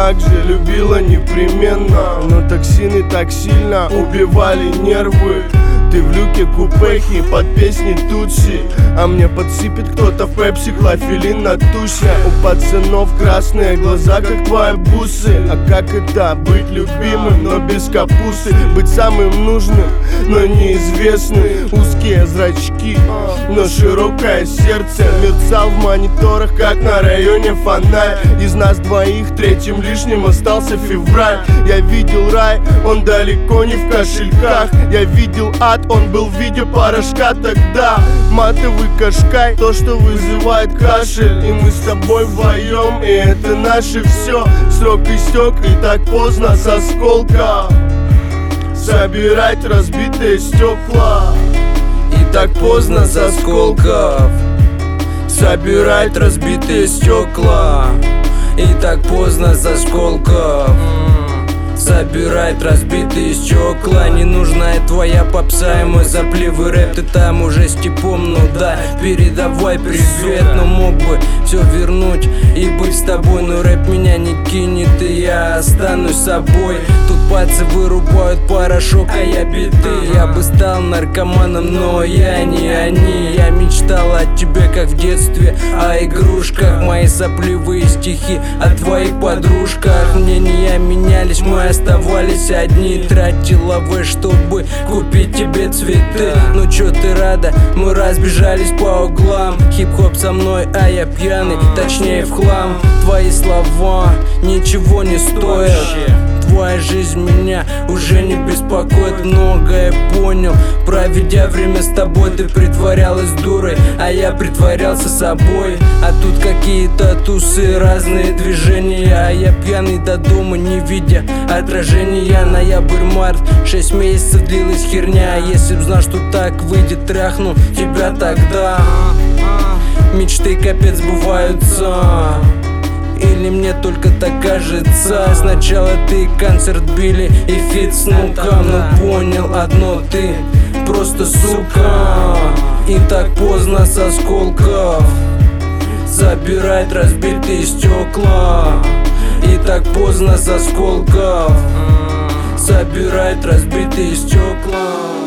так же любила непременно, но токсины так сильно убивали нервы. Ты в люке купехи под песни Тутси, а мне подсыпет кто-то в пепси клофелин на тусе. У пацанов красные глаза, как твои бусы. А как это быть любимым, но без капусты? Быть самым нужным, но неизвестным. Узкие зрачки, но широкое сердце. Мерцал в мониторах, как на районе фонарь. Из нас двоих третьим лишним остался февраль. Я видел рай, он далеко не в кошельках. Я видел ад, он был в виде порошка тогда. Матовый кашкай, то, что вызывает кашель. И мы с тобой вдвоем, и это наше все. Срок истек, и так поздно с осколка собирать разбитые стекла. И так поздно с осколков собирать разбитые стекла. И так поздно с осколков собирать разбитые стекла. Ненужная твоя попса и мой запливый рэп. Ты там уже с типом, ну да, передавай привет. Но мог бы все вернуть и быть с тобой, но рэп меня не кинет, и я останусь собой. Тут пальцы вырубают порошок, а я биты. Я бы стал наркоманом, но я не они. Я мечтал о тебе, как в детстве, о игрушках. Мои сопливые стихи о твоих подружках. Мнения менялись, мы оставались одни. Тратил лавы, чтобы купить тебе цветы. Ну чё ты рада, мы разбежались по углам. Хип-хоп со мной, а я пьяный, точнее в хлам. Твои слова ничего не стоят. Твоя жизнь меня уже не беспокоит. Многое понял, проведя время с тобой. Ты притворялась дурой, а я притворялся собой. А тут какие-то тусы, разные движения, а я пьяный до дома, не видя отражения. Ноябрь-март, 6 месяцев длилась херня. Если б знал, что так выйдет, тряхну тебя тогда. Мечты капец сбываются, или мне только так кажется? Сначала ты, концерт Билли и фит с Нуком. Но понял одно, ты просто сука. И так поздно с осколков забирать разбитые стекла. И так поздно с осколков собирать разбитые стекла.